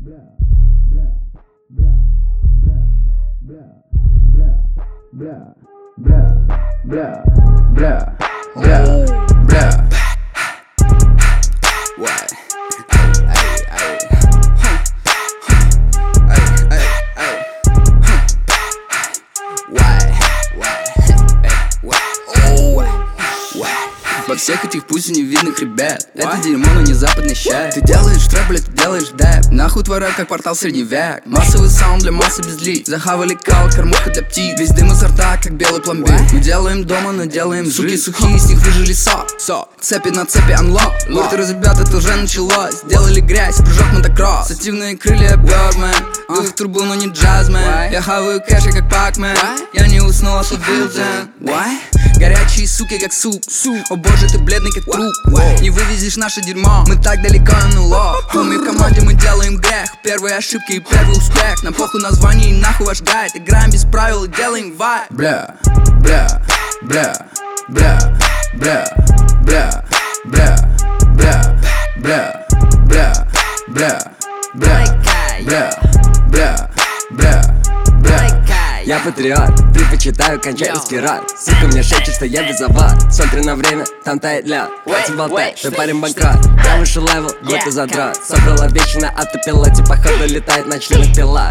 Во всех этих пусть невидных ребят это дерьмо, но не западный щай. Ты делаешь трэп, блядь, ты делаешь дэп. Нахуй твой рэп, как портал средневек. Массовый саунд для массы без лиц. Захавали кал, кормушка для птиц. Весь дым изо рта, как белый пломбир. Мы делаем дома, но делаем суки сухие, с них выжили сок. Цепи на цепи unlock. Вот ребят, это уже началось. Сделали грязь, прыжок мотокросс. Активные крылья, Birdman. Дуй в трубу, но не джазмен. Я хаваю кэши, как Пакмен. Я не уснул, а тут билден. Горячие суки, как суп. О боже, ты бледный, как труп. Не вывезешь наше дерьмо, мы так далеко НЛО. Хуми в команде мы делаем грех. Первые ошибки и первый успех. Нам похуй название и нахуй ваш гайд. Играем без правил и делаем вайб. Бля, бля, бля, бля, бля, бля, бля, бля, бля, бля, бля, бля, бля, бля, бля, бля. Я патриот, предпочитаю кончать распирать. Сука, мне шепчет, что я визоват. Смотри на время, там тает лед. Хватит болтать, что парень банкрот. Я выше левел, будто задрот. Собрал обещанный на автопилоте. Походу летает на членах пилот.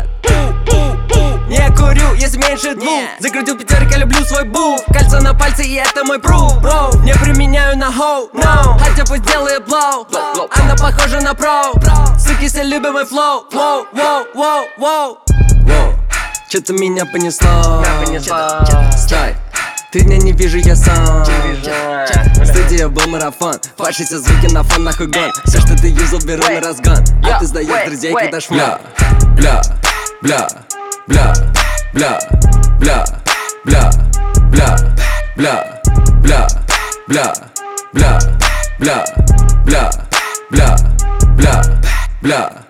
Не курю, если меньше двух. Закрутил пятерик, я люблю свой бух. Кольцо на пальце, и это мой пруф. Не применяю на хоу, no. Хотя пусть делает блоу. Она похожа на про. Суки, все любят мой флоу. Воу, воу, воу, воу. Чё-то меня понесло. Стой, 3 дня не вижу я сон. В студии был марафон. Фашися звуки на фон, нахуй гон. Все, что ты юзал, беру на разгон. А ты сдаешь друзей, когда шмя. Бля, бля, бля, бля, бля, бля, бля, бля, бля, бля, бля, бля, бля, бля, бля, бля, бля.